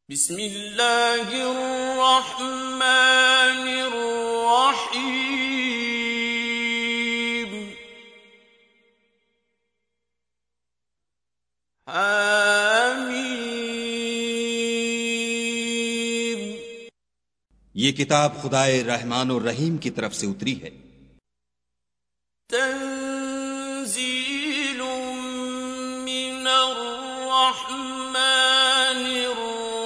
बिस्मिल्लाहिर्रहमानिर्रहीम। हामीम। ये किताब खुदाए रहमान और रहीम की तरफ से उतरी है। तंज़ीलुम मिनर रहमानिर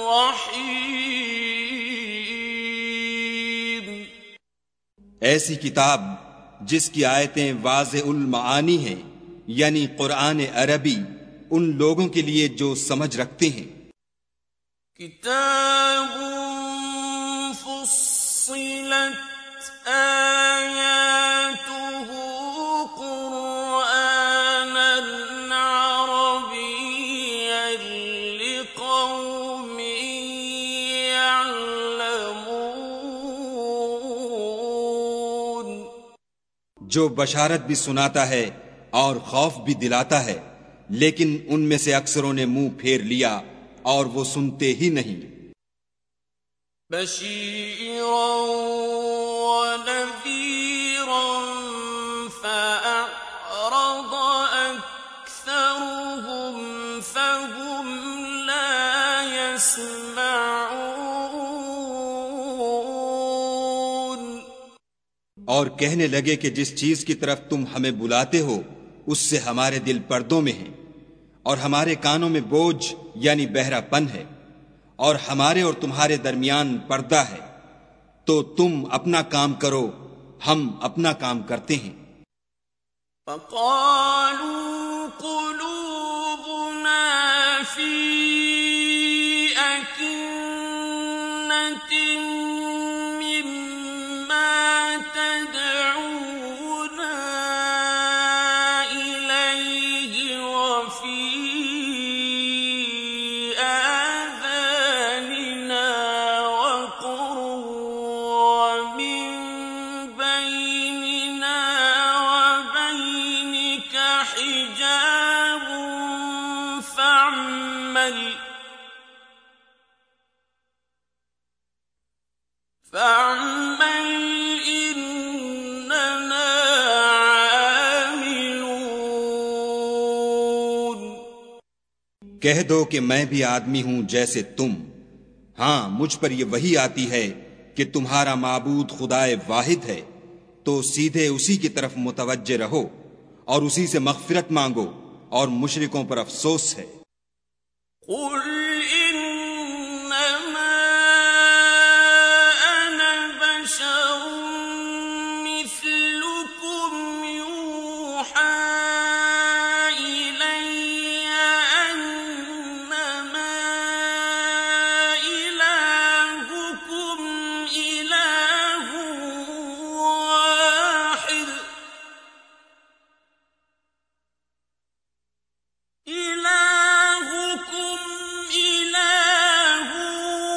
रहीम। ऐसी किताब जिसकी आयतें वाज़े उल मानी हैं, यानी कुरान अरबी उन लोगों के लिए जो समझ रखते हैं। किताबुन फुस्सिलत आयातुहु कुरआनन अरबिय्यन लिक़ौमिन यअलमून। जो बशारत भी सुनाता है और खौफ भी दिलाता है, लेकिन उनमें से अक्सरों ने मुंह फेर लिया और वो सुनते ही नहीं। बशीरन व नज़ीरन फ़अअरद अक्सरुहुम फ़हुम ला यस्मऊन। और कहने लगे कि जिस चीज की तरफ तुम हमें बुलाते हो उससे हमारे दिल पर्दों में हैं और हमारे कानों में बोझ यानी बहरापन है और हमारे और तुम्हारे दरमियान पर्दा है, तो तुम अपना काम करो, हम अपना काम करते हैं। फ़क़ालू क़ुलूबुना फ़ी अकिन्नतिन मिम्मा तदऊना इलैहि व फ़ी आज़ानिना वक़्रुन व मिन बैनिना व बैनिक हिजाबुन फ़अमल इन्नना आमिलून। कह दो कि मैं भी आदमी हूं जैसे तुम। हां, मुझ पर यह वही आती है कि तुम्हारा माबूद खुदाए वाहिद है, तो सीधे उसी की तरफ मुतवज्जे रहो और उसी से मग़फ़िरत मांगो, और मुशरिकों पर अफसोस है। कुल इन्नमा अना बशरुम मिस्लुकुम यूहा इलैय अन्नमा इलाहुकुम इलाहुन वाहिद। इलाहुकुम इलाहुन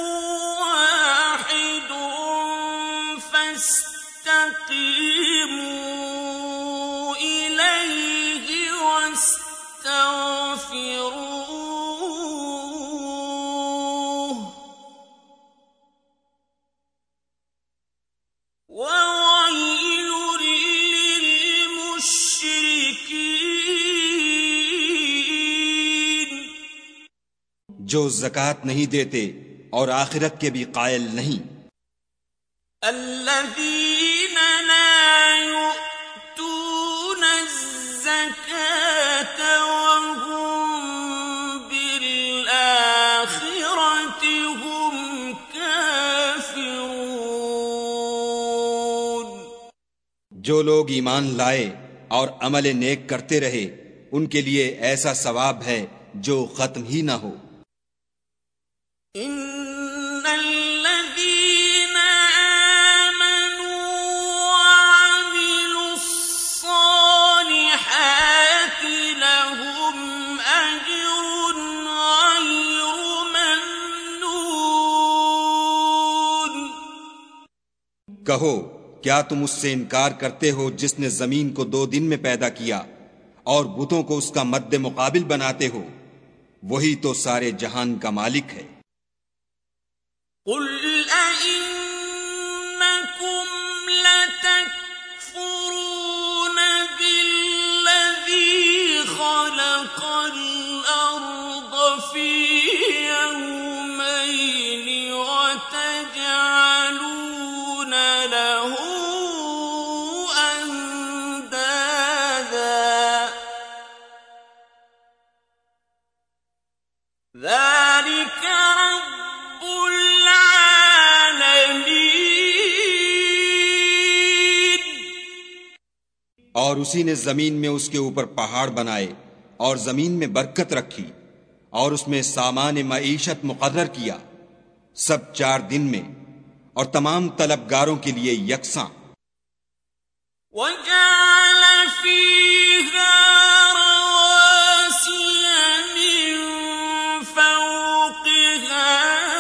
वाहिदुन फस्तक़ीमू इलैहि वस्तग़फ़िरूह ववैलुल लिलमुश्रिकीन। जो ज़कात नहीं देते और आखिरत के भी कायल नहीं। الذين لا يؤتون الزكاة وهم بالآخرة هم كافرون। जो लोग ईमान लाए और अमल नेक करते रहे, उनके लिए ऐसा सवाब है जो खत्म ही ना हो। إن الذين آمنوا وعملوا الصالحات لهم أجر غير ممنون। कहो, क्या तुम उससे इनकार करते हो जिसने जमीन को 2 दिन में पैदा किया और बुतों को उसका मद्दे मुकाबिल बनाते हो? वही तो सारे जहान का मालिक है। قل أئنكم لتكفرون بالذي خلق الأرض في يومين وتجعلون له أندادا ذلك رب العالمين। और उसी ने जमीन में उसके ऊपर पहाड़ बनाए और जमीन में बरकत रखी और उसमें सामान मईशत मुकर्रर किया, सब 4 दिन में और तमाम तलबगारों के लिए यकसां। وجعل فيها رواسي من فوقها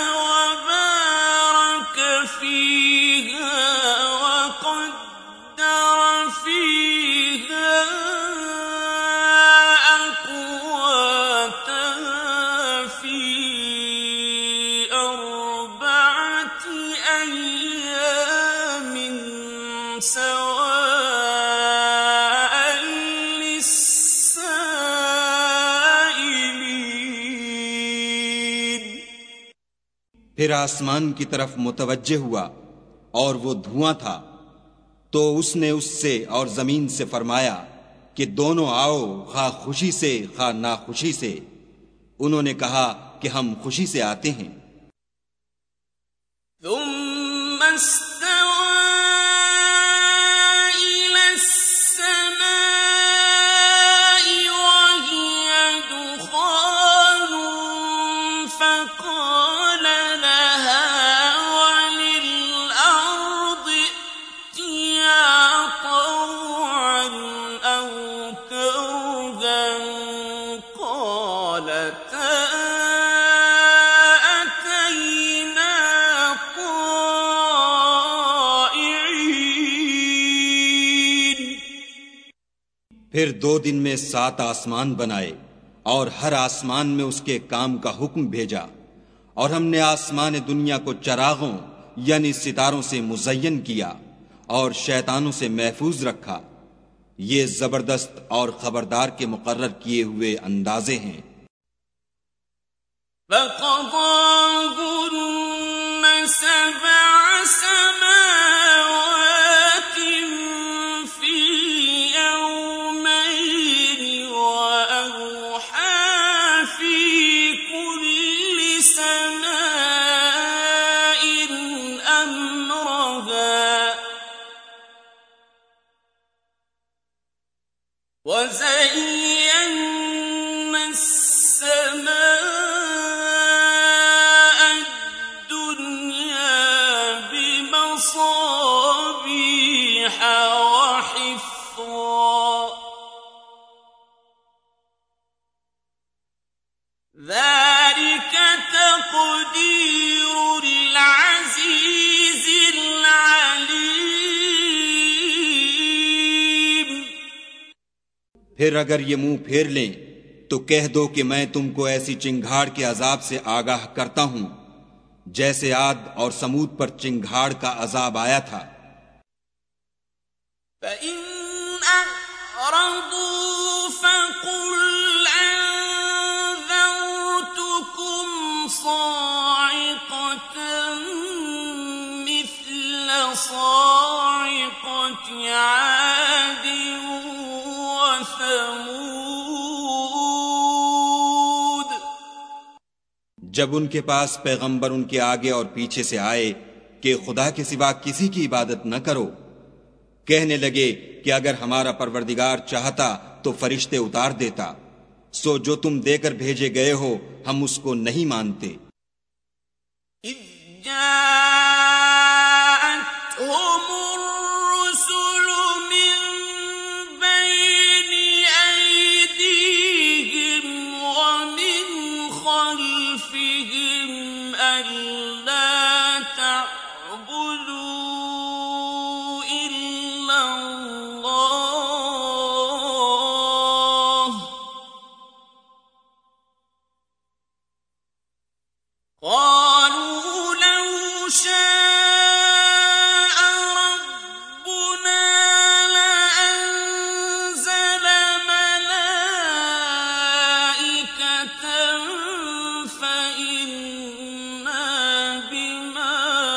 وبارك فيها وقدر فيها أقواتها في 4 أيام سواء للسائلين। फिर आसमान की तरफ मुतवज्जे हुआ और वो धुआं था, तो उसने उससे और जमीन से फरमाया कि दोनों आओ, खा खुशी से खा नाखुशी से। उन्होंने कहा कि हम खुशी से आते हैं। ثم استوى إلى السماء وهي دخان فقال لها وللأرض ائتيا طوعا أو كرها قالتا أتينا طائعين। फिर 2 दिन में 7 आसमान बनाए और हर आसमान में उसके काम का हुक्म भेजा, और हमने आसमान दुनिया को चरागों यानी सितारों से मुज़य्यन किया और शैतानों से महफूज रखा। ये जबरदस्त और खबरदार के मुकर्रर किए हुए अंदाजे हैं। فقضاهن 7 سماوات في يومين وأوحى في كل سماء أمرها وزينا السماء الدنيا بمصابيح وحفظا ذلك تقدير العزيز العليم। फिर अगर ये मुंह फेर लें तो कह दो कि मैं तुमको ऐसी चिंगाड़ के अजाब से आगाह करता हूं जैसे आद और समूद पर चिंगाड़ का अजाब आया था। فإن أعرضوا فقل أنذرتكم صاعقة مثل صاعقة عاد وثمود। जब उनके पास पैगंबर उनके आगे और पीछे से आए कि खुदा के सिवा किसी की इबादत न करो, कहने लगे कि अगर हमारा परवरदिगार चाहता तो फरिश्ते उतार देता, सो जो तुम देकर भेजे गए हो हम उसको नहीं मानते। إذ جاءتهم الرسل من بين أيديهم ومن خلفهم ألا تعبدوا إلا الله قالوا لو شاء ربنا لأنزل ملائكة فإنا بما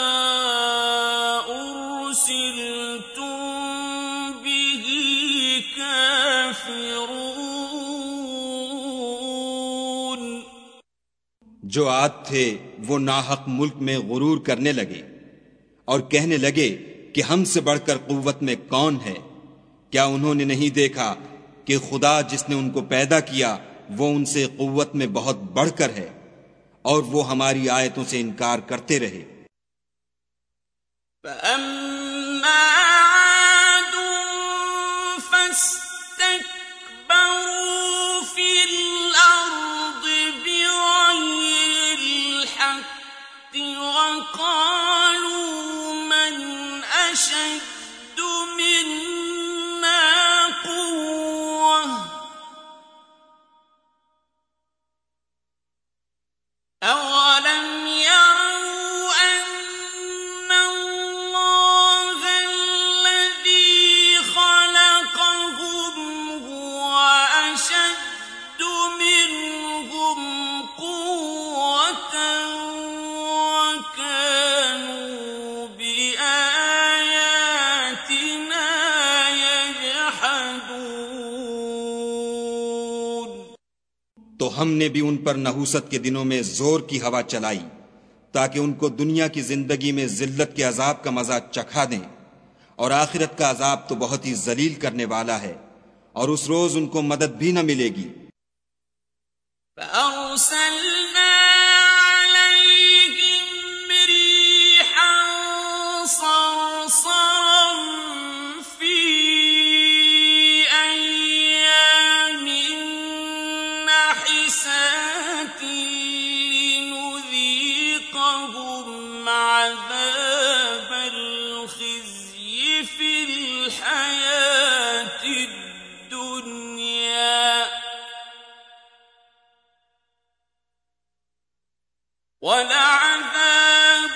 أرسلتم به كافرون। जो आद थे वो नाहक मुल्क में गुरूर करने लगे और कहने लगे कि हमसे बढ़कर कुव्वत में कौन है। क्या उन्होंने नहीं देखा कि खुदा जिसने उनको पैदा किया वो उनसे कुव्वत में बहुत बढ़कर है, और वो हमारी आयतों से इनकार करते रहे। فأما عاد فاستكبروا في الأرض بغير الحق وقالوا من أشد منا قوة أولم يروا أن الله الذي خلقهم هو أشد منهم قوة وكانوا بآياتنا يجحدون। तो हमने भी उन पर नहूसत के दिनों में जोर की हवा चलाई ताकि उनको दुनिया की जिंदगी में जिल्लत के अजाब का मजा चखा दें, और आखिरत का अजाब तो बहुत ही जलील करने वाला है, और उस रोज उनको मदद भी न मिलेगी। فأرسلنا عليهم ريحا صرصرا في أيام نحسات لنذيقهم عذاب الخزي في الحياة الدنيا ولعذاب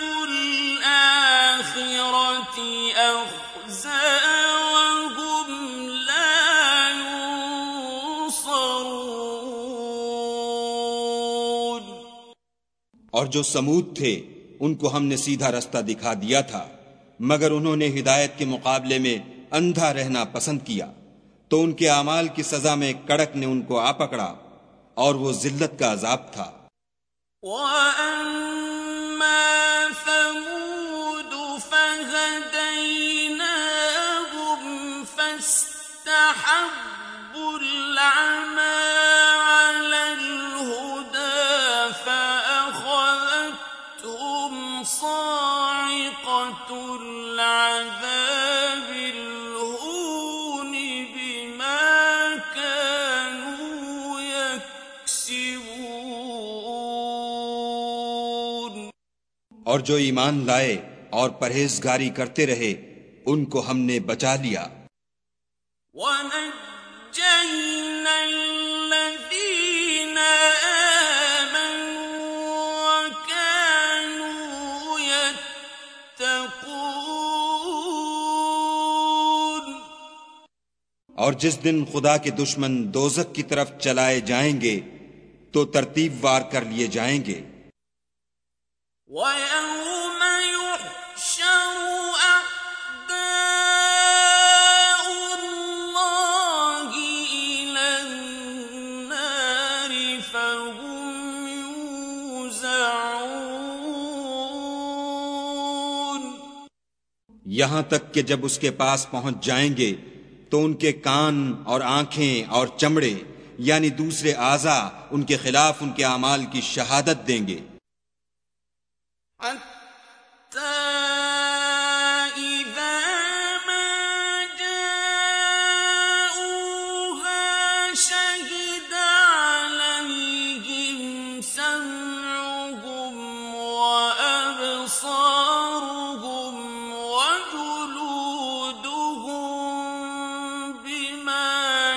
الآخرة أخزى وهم لا ينصرون। और जो समूद थे उनको हमने सीधा रास्ता दिखा दिया था, मगर उन्होंने हिदायत के मुकाबले में अंधा रहना पसंद किया, तो उनके अमाल की सजा में कड़क ने उनको आ पकड़ा, और वो जिल्लत का अजाब था। وأما ثمود فهديناهم فاستحبوا العمى على الهدى فأخذتهم صاعقة العذاب الهون بما كانوا يكسبون। और जो ईमान लाए और परहेजगारी करते रहे उनको हमने बचा लिया। وَنَجَّيْنَا الَّذِينَ آمَنُوا وَكَانُوا يَتَّقُونَ। और जिस दिन खुदा के दुश्मन दोजक की तरफ चलाए जाएंगे तो तरतीबवार कर लिए जाएंगे। وَيَوْمَ يُحْشَرُ أَعْدَاءُ اللَّهِ إِلَى النَّارِ فَهُمْ يُوزَعُونَ। यहां तक कि जब उसके पास पहुंच जाएंगे तो उनके कान और आंखें और चमड़े यानी दूसरे आज़ा उनके खिलाफ उनके अमाल की शहादत देंगे। حتى إذا ما جاءوها شهد عليهم سمعهم وأبصارهم وجلودهم بما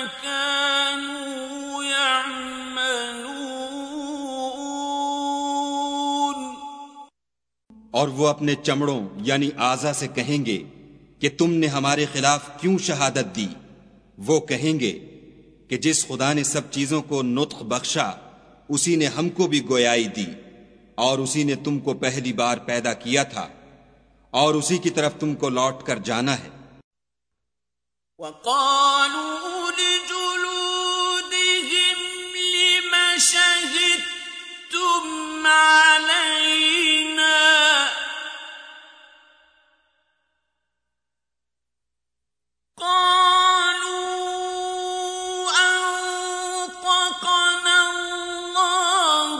كانوا يعملون। और वो अपने चमड़ों यानी आज़ा से कहेंगे कि तुमने हमारे खिलाफ क्यों शहादत दी। वो कहेंगे कि जिस खुदा ने सब चीजों को नुत्ख बख्शा उसी ने हमको भी गोयाई दी और उसी ने तुमको पहली बार पैदा किया था और उसी की तरफ तुमको लौट कर जाना है। وقالوا لجلودهم لم شهدتم علينا قالوا أنطقنا الله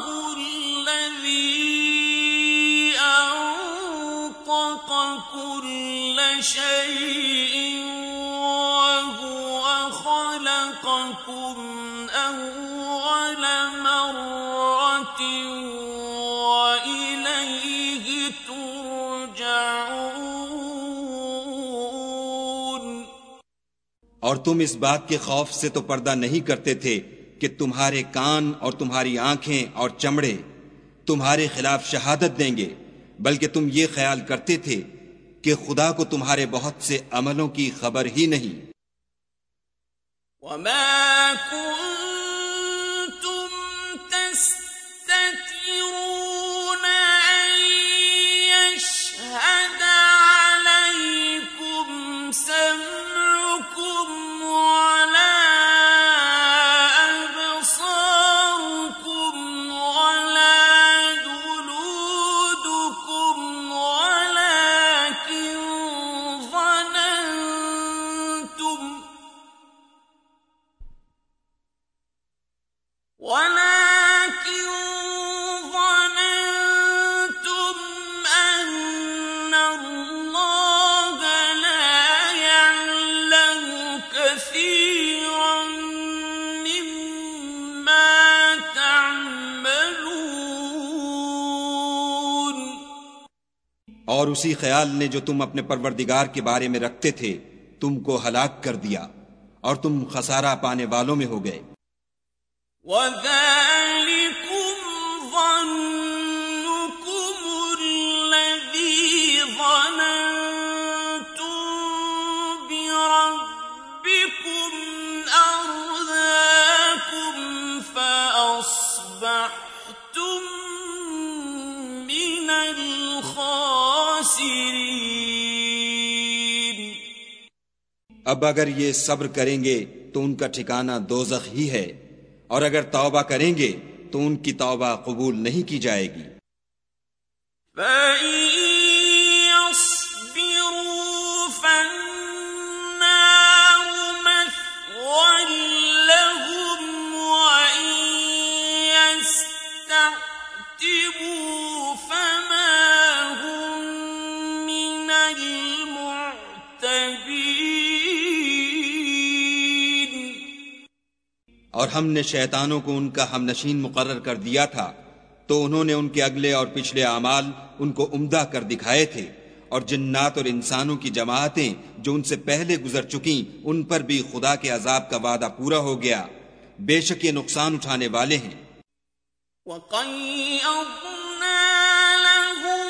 الذي أنطق كل شيء وهو خلقكم أول مرة وإليه ترجعون। और तुम इस बात के खौफ से तो पर्दा नहीं करते थे कि तुम्हारे कान और तुम्हारी आंखें और चमड़े तुम्हारे खिलाफ शहादत देंगे, बल्कि तुम ये ख्याल करते थे कि खुदा को तुम्हारे बहुत से अमलों की खबर ही नहीं। وما كنتم تستترون أن يشهد عليكم سمعكم ولا أبصاركم ولا جلودكم ولكن ظننتم أن الله لا يعلم كثيرا مما تعملون। और उसी ख्याल ने जो तुम अपने परवरदिगार के बारे में रखते थे तुमको हलाक कर दिया और तुम खसारा पाने वालों में हो गए। وذلكم ظنكم الذي ظننتم بربكم أرداكم فأصبحتم من الخاسرين। अब अगर ये सब्र करेंगे तो उनका ठिकाना दोज़ख ही है और अगर तौबा करेंगे तो उनकी तौबा कबूल नहीं की जाएगी। فإن يصبروا فالنار مثوى لهم وإن يستعتبوا فما هم من المعتبين। और हमने शैतानों को उनका हमनशीन मुकर्रर कर दिया था तो उन्होंने उनके अगले और पिछले अमाल उनको उम्दा कर दिखाए थे और जिन्नात और इंसानों की जमाअतें जो उनसे पहले गुजर चुकी उन पर भी खुदा के अजाब का वादा पूरा हो गया। बेशक ये नुकसान उठाने वाले हैं। وَقَيَّضْنَا لَهُمْ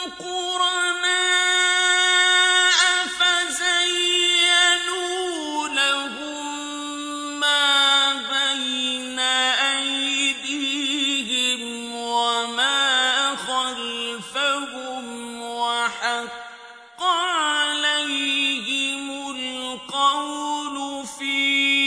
قُرَنَاءَ فَزَيَّنُوا لَهُم مَّا بَيْنَ أَيْدِيهِمْ وَمَا خَلْفَهُمْ وَحَقَّ عَلَيْهِمُ الْقَوْلُ فِي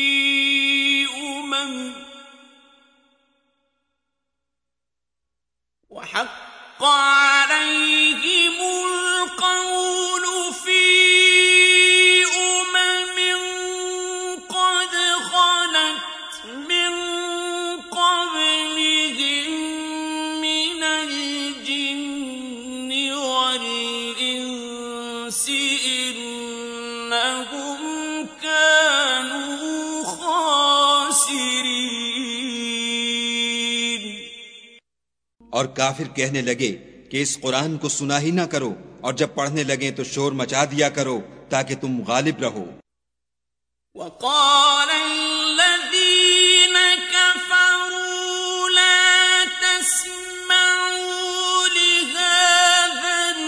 قد خلت من قبلهم من الجن والإنس إنهم كانوا خاسرين। और काफिर कहने लगे कि इस कुरान को सुना ही ना करो और जब पढ़ने लगे तो शोर मचा दिया करो ताकि तुम गालिब रहो। وقال الذين كفروا لا تسمعوا لهذا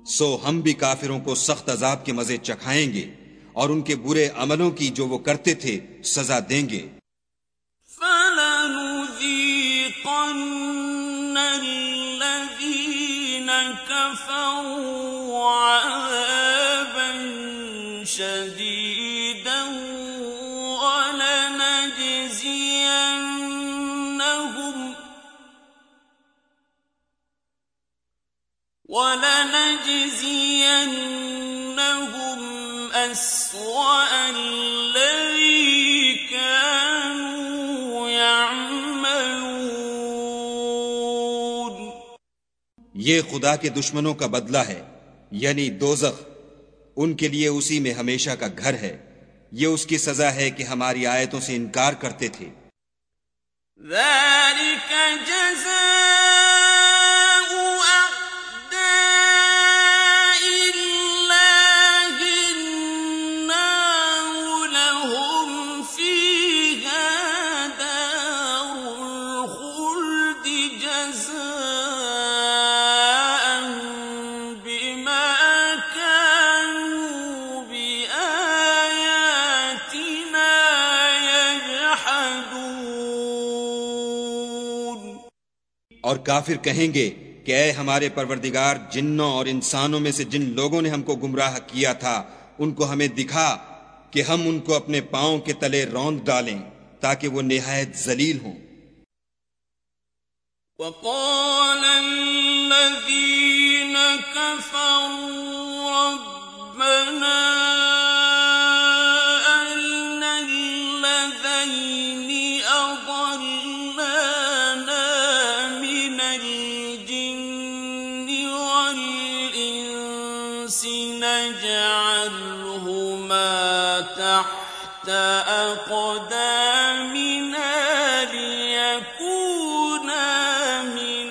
सो हम भी काफिरों को सख्त अजाब के मजे चखाएंगे और उनके बुरे अमलों की जो वो करते थे सजा देंगे। فَلَنُذِيقَنَّ الَّذِينَ كَفَرُوا عَذَابًا شَدِيدًا وَلَنَجْزِيَنَّهُمْ أَسْوَأَ الَّذِي كَانُوا يَعْمَلُونَ। ये खुदा के दुश्मनों का बदला है, यानी दोज़ख, उनके लिए उसी में हमेशा का घर है। ये उसकी सजा है कि हमारी आयतों से इनकार करते थे। ذَلِكَ جَزَاءُ और काफिर कहेंगे कि ऐ हमारे परवरदिगार, जिन्नों और इंसानों में से जिन लोगों ने हमको गुमराह किया था उनको हमें दिखा कि हम उनको अपने पांव के तले रौंद डालें ताकि वो निहायत जलील हों। وَقَالَ الَّذِينَ كَفَرُوا رَبَّنَا أَرِنَا الَّذَيْنِ أَضَلَّانَا مِنَ الْجِنِّ وَالْإِنسِ نَجْعَلْهُمَا تَحْتَ أَقْدَامِنَا لِيَكُونَا مِنَ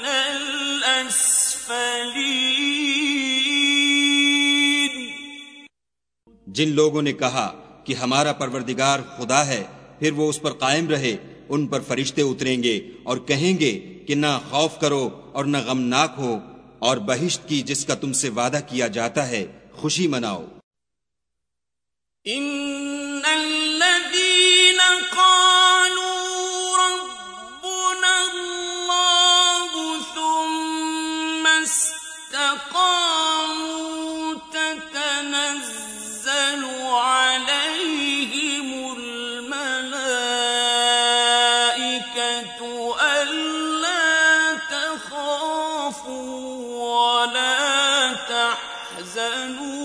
الْأَسْفَلِينَ। जिन लोगों ने कहा कि हमारा परवरदिगार खुदा है, फिर वो उस पर कायम रहे, उन पर फरिश्ते उतरेंगे और कहेंगे कि ना खौफ करो और न गमनाक हो, और बहिश्त की जिसका तुमसे वादा किया जाता है खुशी मनाओ। इन्नल्लज़ीन क़ालू रब्बुना अल्लाहु सुम्मा इस्तक़ामू ततनज़्ज़लु अलैहिमुल मलाइकतु अल्ला तख़ाफू वला तहज़नू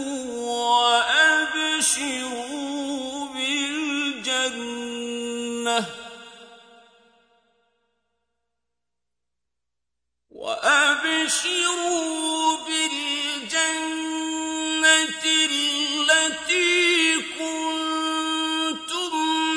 وأبشروا بالجنة التي كنتم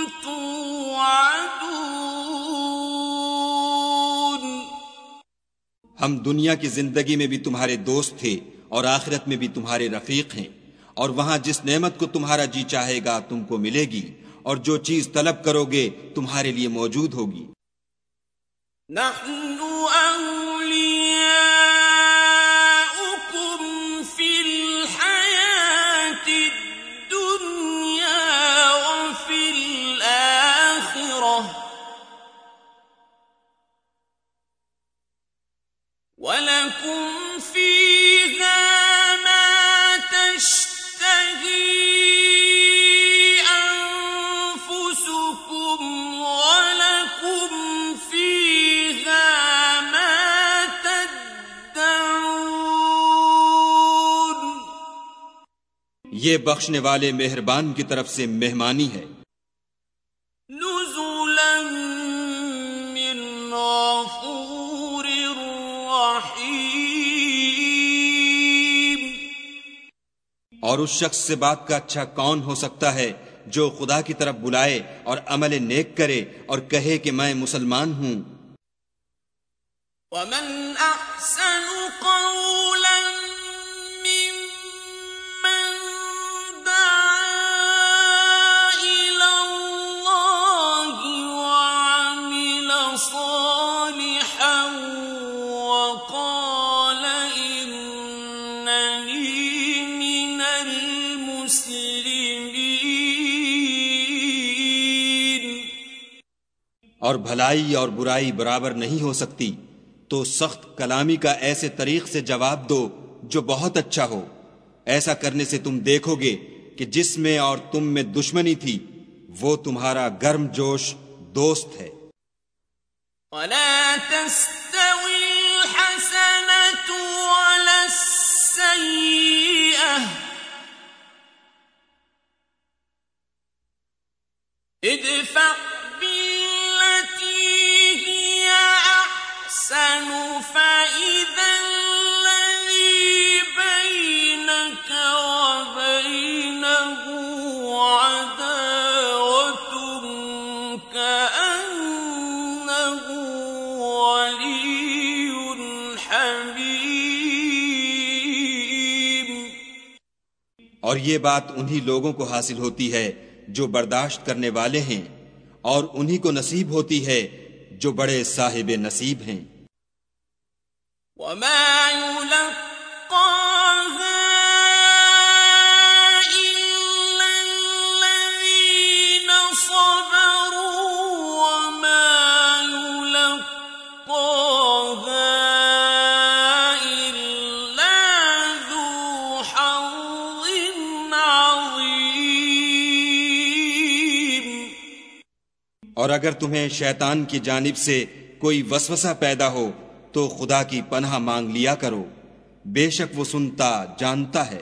توعدون। हम दुनिया की जिंदगी में भी तुम्हारे दोस्त थे और आखिरत में भी तुम्हारे रफीक हैं, और वहां जिस नेमत को तुम्हारा जी चाहेगा तुमको मिलेगी, और जो चीज तलब करोगे तुम्हारे लिए मौजूद होगी। नहनु औलियाउकुम फिल हयाति दुनिया व फिल आखिरह वलकुम फीहा मा तश्तही ये बख्शने वाले मेहरबान की तरफ से मेहमानी है। नुज़ुलन मिन गफूरिर रहीम। और उस शख्स से बात का अच्छा कौन हो सकता है जो खुदा की तरफ बुलाए और अमल नेक करे और कहे कि मैं मुसलमान हूं। वमन अहसनु क़ौलन मिम्मन दआ इलल्लाहि व अमिल सालिहन व क़ाल इन्ननी مسلمين और भलाई और बुराई बराबर नहीं हो सकती, तो सख्त कलामी का ऐसे तरीक से जवाब दो जो बहुत अच्छा हो। ऐसा करने से तुम देखोगे कि जिसमें और तुम में दुश्मनी थी वो तुम्हारा गर्मजोश दोस्त है। ولا تستوي الحسنة ولا السيئة ادفع بالتي هي أحسن فإذا الذي بينك وبينه عداوة كأنه ولي حميم। और ये बात उन्हीं लोगों को हासिल होती है जो बर्दाश्त करने वाले हैं, और उन्हीं को नसीब होती है जो बड़े साहिब नसीब हैं। وما يلقاها إلا الذين صبروا وما يلقاها إلا ذو حظ عظيم। और अगर तुम्हें शैतान की जानिब से कोई वसवसा पैदा हो तो खुदा की पनाह मांग लिया करो, बेशक वो सुनता जानता है।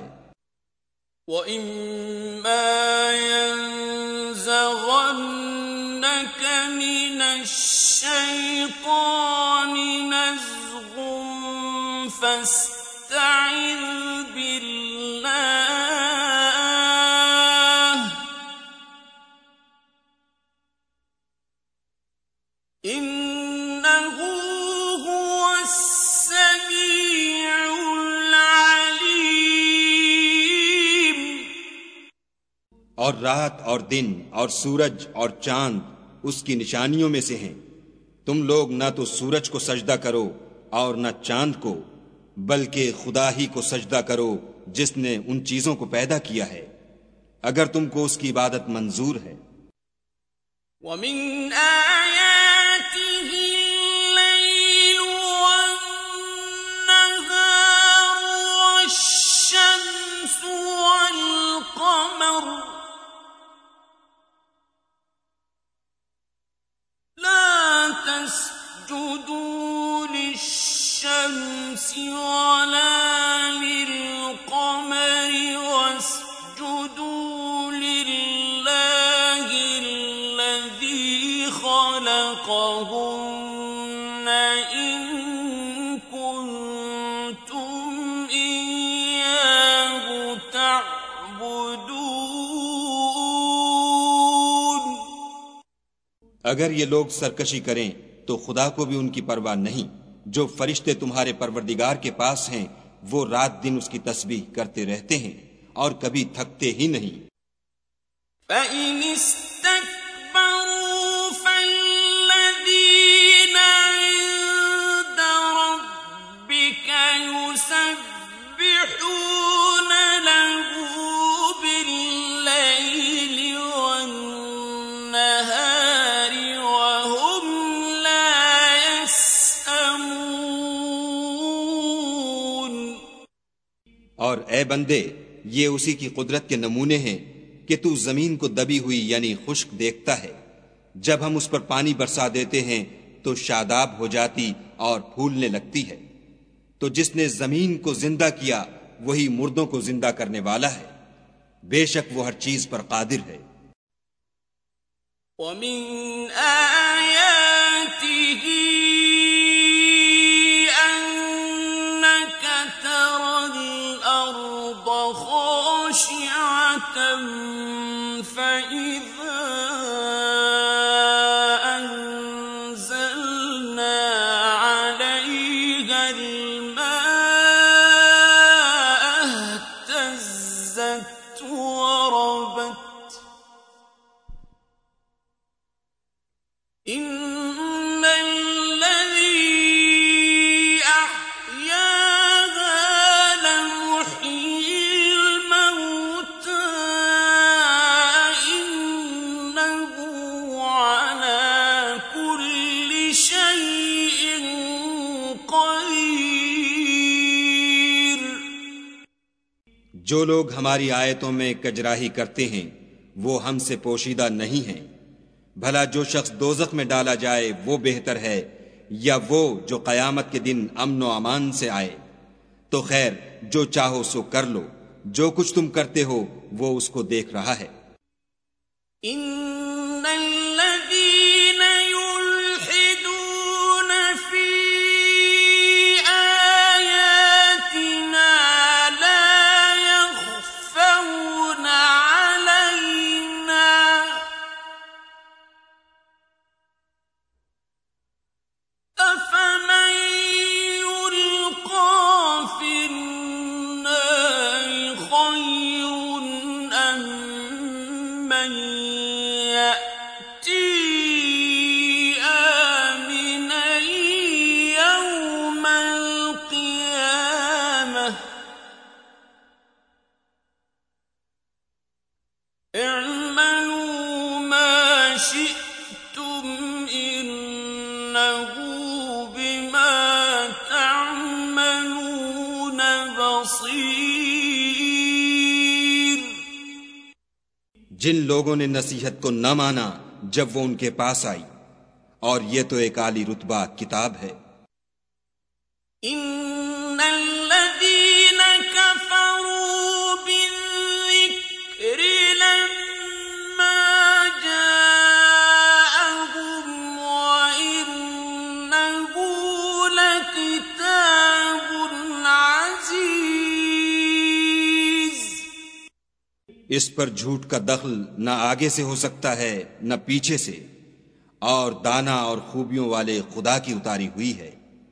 وَإِمَّا يَنزَغَنَّكَ مِنَ الشَّيْطَانِ نَزْغٌ فَاسْتَعِذْ بِاللَّهِ إِنَّهُ هُوَ السَّمِيعُ الْعَلِيمُ۔ और रात और दिन और सूरज और चांद उसकी निशानियों में से हैं। तुम लोग ना तो सूरज को सजदा करो और न चांद को, बल्कि खुदा ही को सजदा करो जिसने उन चीजों को पैदा किया है, अगर तुमको उसकी इबादत मंजूर है। وَمِنْ آيَاتِهِ اللَّيْلُ وَالنَّهَارُ وَالشَّمْسُ وَالْقَمَرُ لَا تَسْجُدُوا لِلشَّمْسِ وَلَا لِلْقَمَرِ وَاسْجُدُوا لِلَّهِ الَّذِي خَلَقَهُنَّ إِن كُنتُمْ إِيَّاهُ تَعْبُدُونَ۔ अगर ये लोग सरकशी करें तो खुदा को भी उनकी परवाह नहीं। जो फरिश्ते तुम्हारे परवरदिगार के पास हैं वो रात दिन उसकी तस्बीह करते रहते हैं और कभी थकते ही नहीं। فَإِنِ اسْتَكْبَرُوا فَالَّذِينَ عِندَ رَبِّكَ يُسَبِّحُونَ لَهُ بِاللَّيْلِ وَالنَّهَارِ وَهُمْ لَا يَسْأَمُونَ۔ और ए बंदे, ये उसी की कुदरत के नमूने हैं कि तू जमीन को दबी हुई यानी खुश्क देखता है। जब हम उस पर पानी बरसा देते हैं तो शादाब हो जाती और फूलने लगती है। तो जिसने जमीन को जिंदा किया वही मुर्दों को जिंदा करने वाला है। बेशक वो हर चीज पर कादिर है। وَمِنْ آيَاتِهِ أَنَّكَ تَرَى الْأَرْضَ خَاشِعَةً فَإِذَا أَنزَلْنَا عَلَيْهَا الْمَاءَ اهْتَزَّتْ وَرَبَتْ إِنَّ الَّذِي أَحْيَاهَا لَمُحْيِي الْمَوْتَىٰ जो लोग हमारी आयतों में कजराही करते हैं वो हमसे पोशीदा नहीं हैं। भला जो शख्स दोज़ख में डाला जाए वो बेहतर है या वो जो क़यामत के दिन अमन व अमान से आए। तो खैर जो चाहो सो कर लो, जो कुछ तुम करते हो वो उसको देख रहा है। जिन लोगों ने नसीहत को न माना जब वो उनके पास आई, और ये तो एक आली रुतबा किताब है। इस पर झूठ का दखल न आगे से हो सकता है न पीछे से, और दाना और खूबियों वाले खुदा की उतारी हुई है।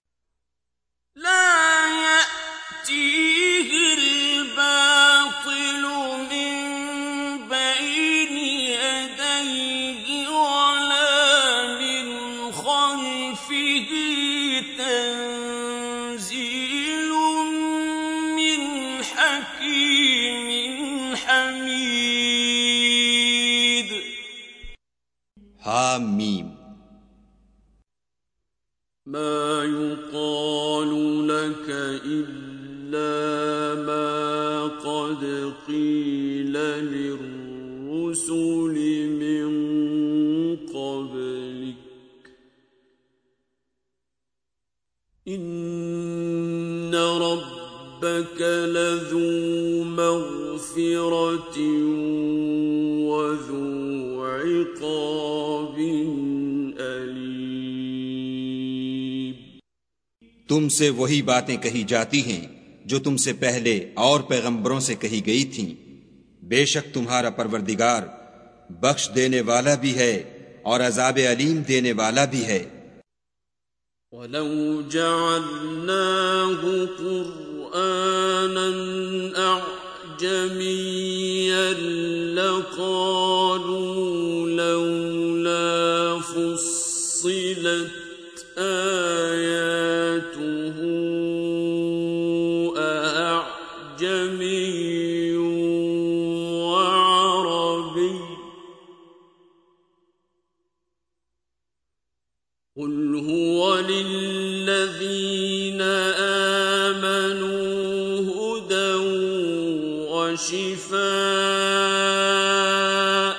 हामीम। मा युक़ालु लक इल्ला मा क़द क़ील लिर्रुसुलि मिन क़ब्लिक इन्न रब्बक लज़ू मग़फ़िरतिन व ज़ू इक़ाबिन अलीम। तुमसे वही बातें कही जाती हैं जो तुमसे पहले और पैगंबरों से कही गई थीं। बेशक तुम्हारा परवरदिगार बख्श देने वाला भी है और अज़ाब अलीम देने वाला भी है। वलौ जअलनाहु क़ुरआनन अअजमिय्यन लक़ालू लौला फुस्सिलत आयातुहु अअजमिय्युन व अरबी क़ुल हुव लिल्लज़ीन आमनू हुदन व शिफ़ाअ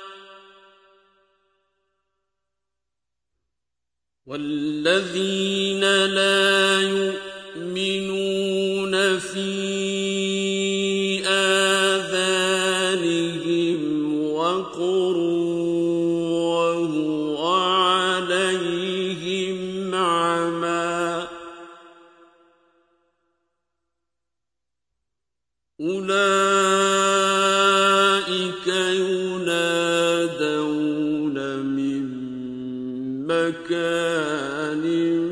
वल्लज़ीन ला युमिनून फ़ी आज़ानिहिम वक़्र व हुव अलैहिम अमा उलाइक युनादौन मिन मकान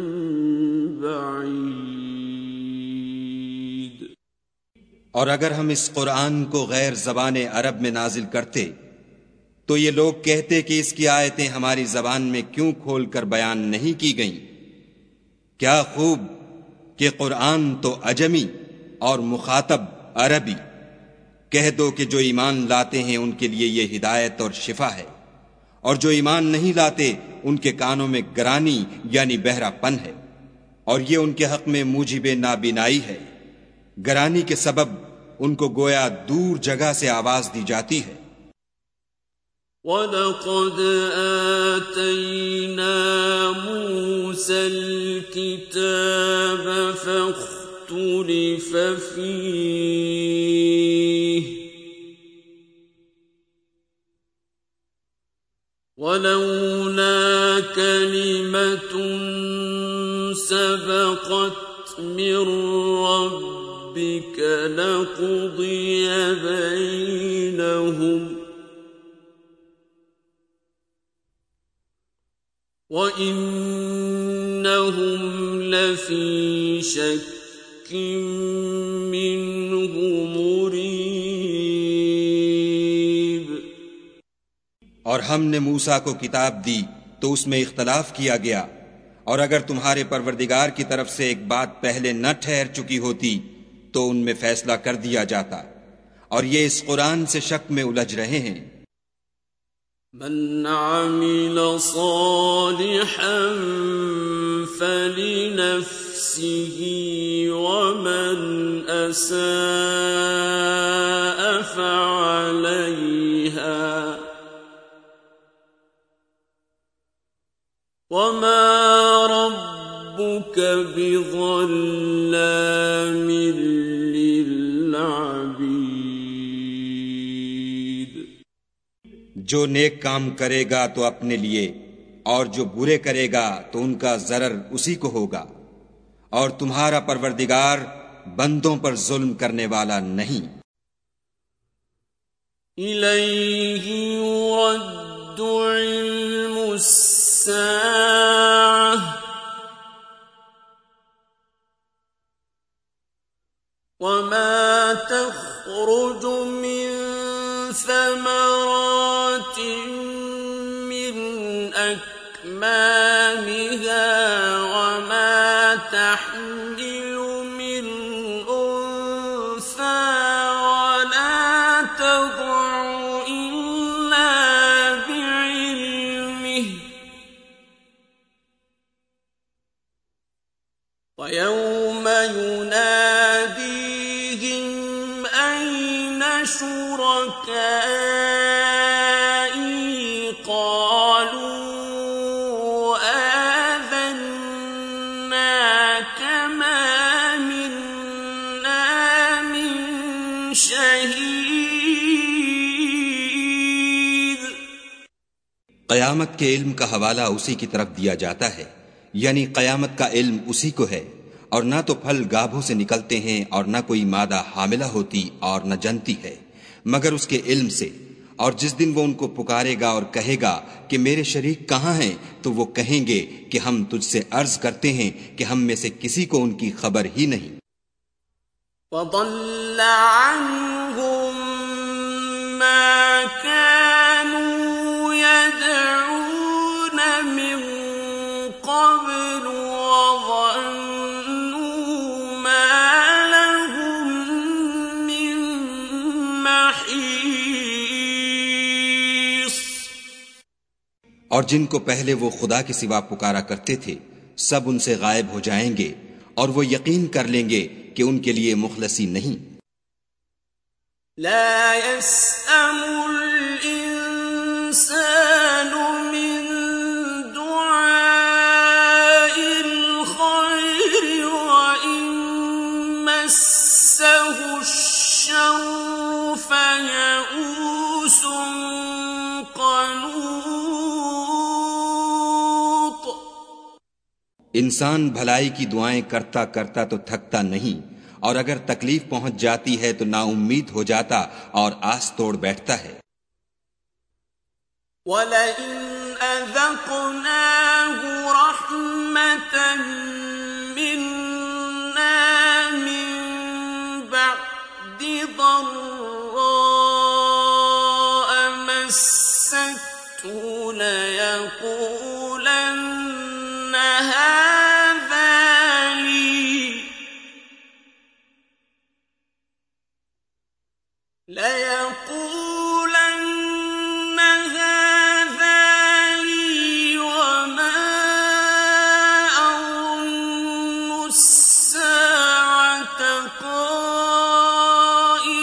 बईद। और अगर हम इस कुरान को गैर ज़बान अरब में नाजिल करते तो ये लोग कहते कि इसकी आयतें हमारी ज़बान में क्यों खोलकर बयान नहीं की गईं। क्या खूब कि कुरान तो अजमी और मुखातब अरबी। कह दो कि जो ईमान लाते हैं उनके लिए ये हिदायत और शिफा है, और जो ईमान नहीं लाते उनके कानों में गरानी यानी बहरापन है, और ये उनके हक में मूजिबे नाबिनाई है। गरानी के सबब उनको गोया दूर जगह से आवाज दी जाती है। वलक़द आतैना मूसल किताब फख्तुलिफ़ फ़ीह वलौला कलिमतुन सबक़त मिन रब्बिक लक़ुदिय बैनहुम वइन्नहुम लफ़ी शक्किन मिन्हु मुरीब। और हमने मूसा को किताब दी तो उसमें इख्तलाफ किया गया, और अगर तुम्हारे परवरदिगार की तरफ से एक बात पहले न ठहर चुकी होती तो उनमें फैसला कर दिया जाता, और ये इस कुरान से शक में उलझ रहे हैं। मन आमिल सालिहन फलिनफ्सिही वमन असाअ फअलैहा वमा रब्बुक बिज़ल्लामिन लिल्अबीद। जो नेक काम करेगा तो अपने लिए, और जो बुरे करेगा तो उनका ज़रर उसी को होगा, और तुम्हारा परवरदिगार बंदों पर जुल्म करने वाला नहीं। इलैहि युरद्दु इल्मुस्साअह वमा तख़रुजु मिन समरातिन मिन अक्मामिहा वमा तहमिलु मिन उन्सा वला तदउ इल्ला बिइल्मिहि वयौम युनादीहिम अय्न शुरकाई क़ालू आज़न्नाक मा मिन्ना मिन शहीद। क़यामत के इल्म का हवाला उसी की तरफ दिया जाता है, यानी क़यामत का इल्म उसी को है, और ना तो फल गाभों से निकलते हैं और ना कोई मादा हामिला होती और न जनती है, मगर उसके इल्म से। और जिस दिन वो उनको पुकारेगा और कहेगा कि मेरे शरीक कहाँ हैं, तो वो कहेंगे कि हम तुझसे अर्ज करते हैं कि हम में से किसी को उनकी खबर ही नहीं। वضل عنهم ما كانوا يدعون من قبل وظنوا ما لهم من محيص। और जिनको पहले वो खुदा के सिवा पुकारा करते थे, सब उनसे गायब हो जाएंगे, और वो यकीन कर लेंगे कि उनके लिए मुखलसी नहीं। ला यस्अमुल इंसानु मिन दुआइल खैरि व इन मस्सहु श्शर्रु फयऊसुन क़नूत। इंसान भलाई की दुआएं करता करता तो थकता नहीं, और अगर तकलीफ पहुंच जाती है तो नाउम्मीद हो जाता और आस तोड़ बैठता है। वलइन अज़क़नाहु रहमतन मिन्ना मिन बअदि ضراء मस्सतहु लयक़ूलन हाज़ा ली ليقولن هذا لي وما أظن الساعة قائمة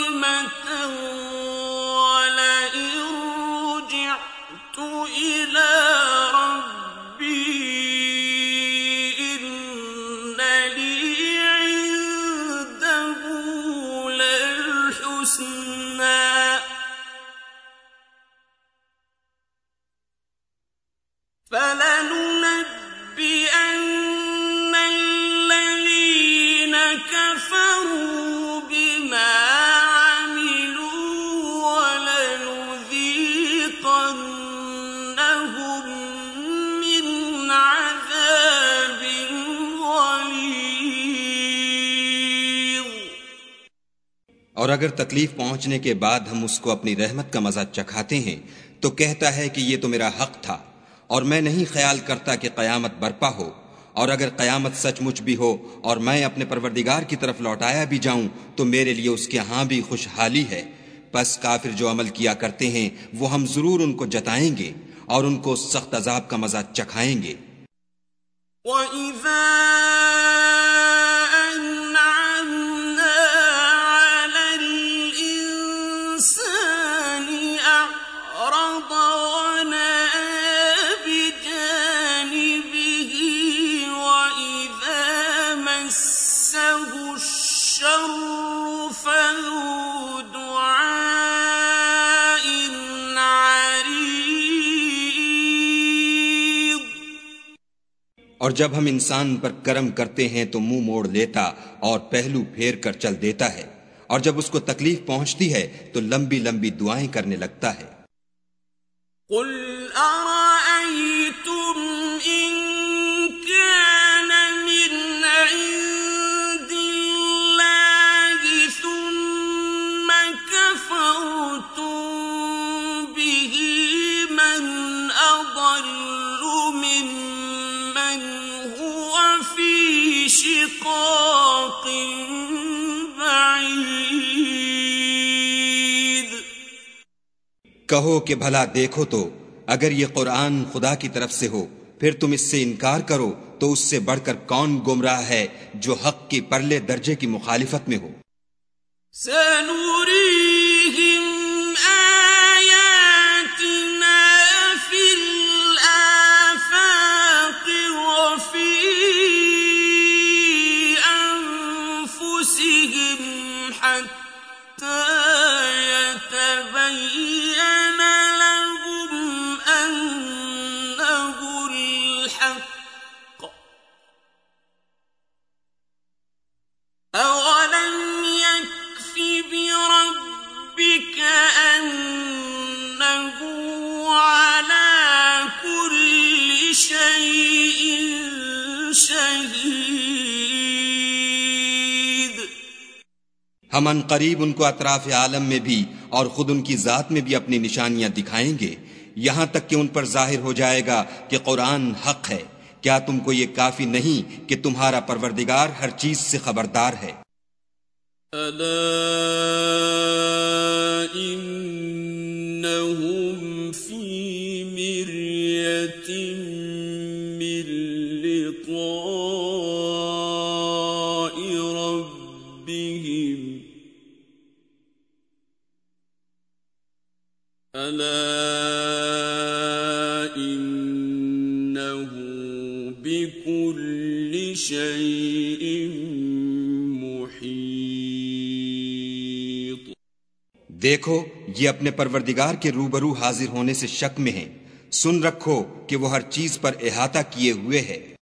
حسنا فلننبئن الذين كفروا بما عملوا ولنذيقنهم من عذاب غليظ। और अगर तकलीफ पहुंचने के बाद हम उसको अपनी रहमत का मजा चखाते हैं तो कहता है कि ये तो मेरा हक था और मैं नहीं ख्याल करता कि कयामत बर्पा हो। और अगर कयामत सचमुच भी हो और मैं अपने परवरदिगार की तरफ लौटाया भी जाऊं तो मेरे लिए उसके यहाँ भी खुशहाली है। बस काफिर जो अमल किया करते हैं वो हम जरूर उनको जताएंगे और उनको सख्त अजाब का मजा चखाएंगे। और जब हम इंसान पर करम करते हैं तो मुंह मोड़ लेता और पहलू फेर कर चल देता है, और जब उसको तकलीफ पहुंचती है तो लंबी लंबी दुआएं करने लगता है। कुल अरअयतुम इन कान मिन इंदिल्लाहि सुम्मा कफरतुम बिही मन अदल्लु मिम्मन हुवा फी शिकाकिन बईद। कहो कि भला देखो तो अगर ये कुरान खुदा की तरफ से हो फिर तुम इससे इनकार करो तो उससे बढ़कर कौन गुमराह है जो हक की परले दर्जे की मुखालिफत में हो। सनुरीहिम आयातिना फिल आफाक़ि व फी अनफुसिहिम हत्ता यतबय्यन लहुम अन्नहुल हक़्क़। अवलम यकफ़ि बिरब्बिक अन्नहु अला कुल्लि शैइन शहीद। हम अनकरीब उनको अतराफ आलम में भी और खुद उनकी जात में भी अपनी निशानियां दिखाएंगे, यहां तक कि उन पर जाहिर हो जाएगा कि कुरान हक है। क्या तुमको ये काफी नहीं कि तुम्हारा परवरदिगार हर चीज से खबरदार है। अला इन्नहुम फी मिर्यतिन मिन लिक़ाइ रब्बिहिम अला इन्नहु बिकुल्लि शैइन मुहीत। देखो ये अपने परवरदिगार के रूबरू हाजिर होने से शक में हैं। सुन रखो कि वो हर चीज पर इहाता किए हुए है।